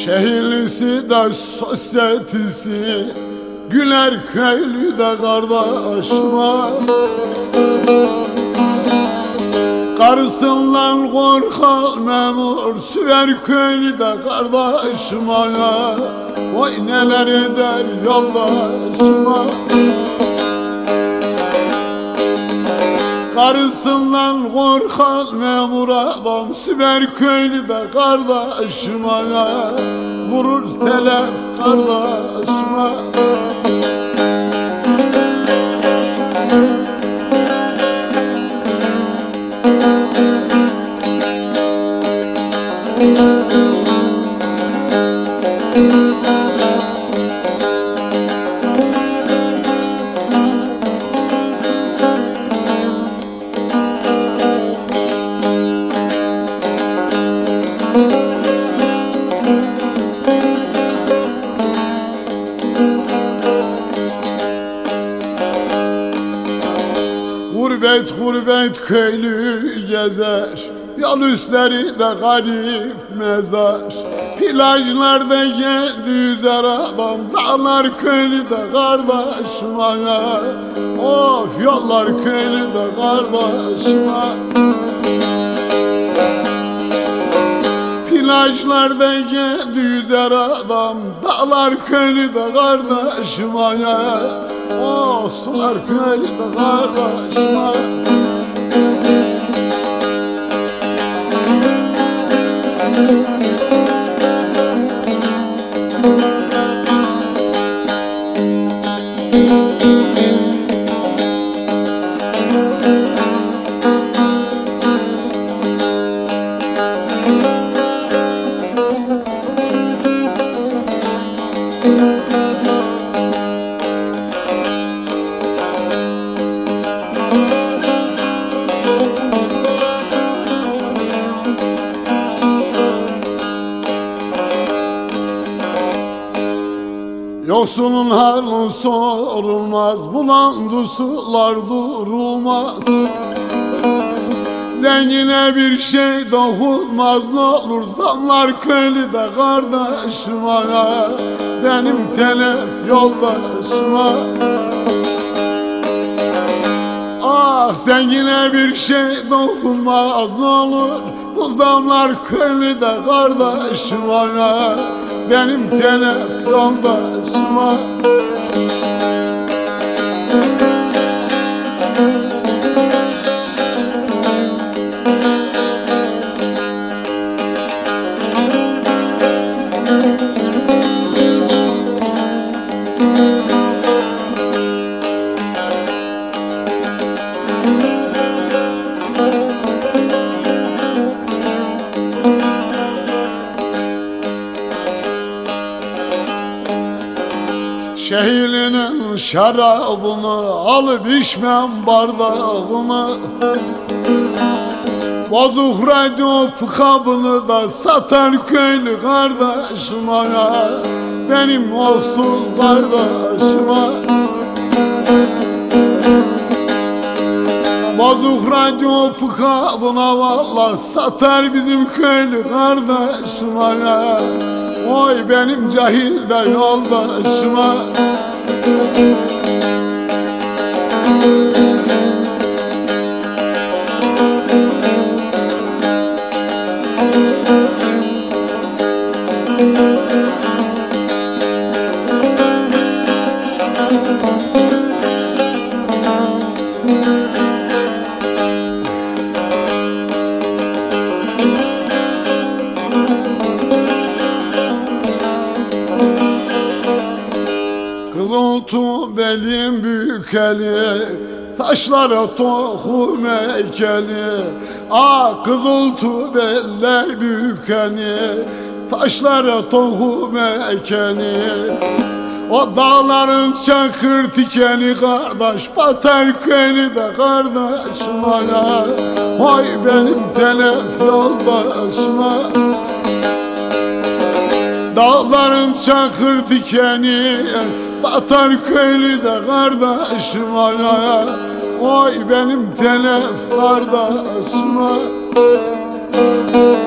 Şehirlisi de sosyetisi, Güler köylü de kardeşime. Karısından korkan memur, Süver köylü de kardeşime. Vay neler eder yoldaşıma. Karısından korkan memur adam, Süver köylü de kardeşime. Vurur telef kardeşime. Gurbet gurbet köylü gezer, yol üstleri de garip mezar. Plajlarda geldi yüzer adam, dağlar köylü de kardeşime. Of yollar köylü de kardeşime. Plajlarda geldi yüzer adam, dağlar köylü de kardeşime. O sular köylü de kardeşime. Yoksulun hali sorulmaz, bulandı sular durulmaz. Zengine bir şey dokunmaz, ne olur zamlar köylü de kardeşime. Benim telef yoldaşıma. Ah zengine bir şey dokunmaz, ne olur bu zamlar köylü de kardeşime. Benim telef yoldaşıma. Şehirlinin şarabını alıp içmem bardağını. Bozuk radyo kabını da satar köylü kardeşime. Benim olsun kardeşime. Bozuk radyo kabına valla satar bizim köylü kardeşime. Oy benim cahil de yoldaşıma. Kızıltı belim bükeli, taşlara tohum ekeli. Ah kızıltı beller bükeni, taşlara tohum ekeni. O dağların çakır tikeni kardeş, batar köylü de kardeşime. Oy benim telef yoldaşıma. Dağların çakır tikeni, batar köylü de kardeşime. Oy benim telef kardeşime.